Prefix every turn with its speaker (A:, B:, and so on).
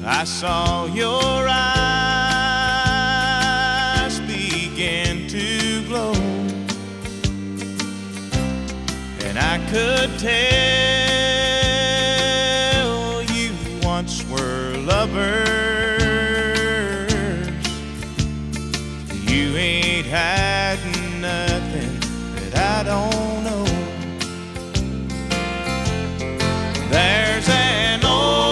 A: I saw your eyes begin to glow, and I could tell you once were lovers